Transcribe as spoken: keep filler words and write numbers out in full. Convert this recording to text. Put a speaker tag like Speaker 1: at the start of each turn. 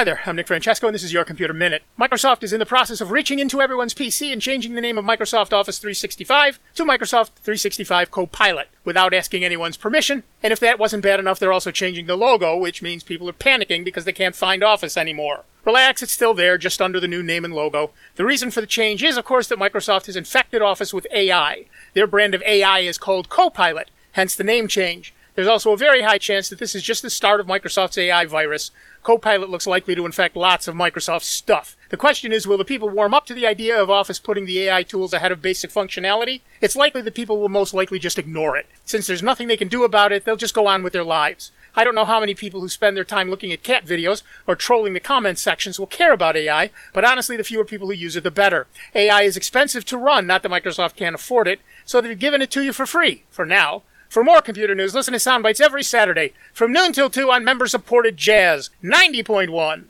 Speaker 1: Hi there, I'm Nick Francesco, and this is Your Computer Minute. Microsoft is in the process of reaching into everyone's P C and changing the name of Microsoft Office three sixty-five to Microsoft three sixty-five Copilot without asking anyone's permission. And if that wasn't bad enough, they're also changing the logo, which means people are panicking because they can't find Office anymore. Relax, it's still there, just under the new name and logo. The reason for the change is, of course, that Microsoft has infected Office with A I. Their brand of A I is called Copilot, hence the name change. There's also a very high chance that this is just the start of Microsoft's A I virus. Copilot looks likely to infect lots of Microsoft stuff. The question is, will the people warm up to the idea of Office putting the A I tools ahead of basic functionality? It's likely that people will most likely just ignore it. Since there's nothing they can do about it, they'll just go on with their lives. I don't know how many people who spend their time looking at cat videos or trolling the comments sections will care about A I, but honestly, the fewer people who use it, the better. A I is expensive to run, not that Microsoft can't afford it, so they've given it to you for free, for now. For more computer news, listen to Soundbites every Saturday from noon till two on member-supported Jazz ninety point one.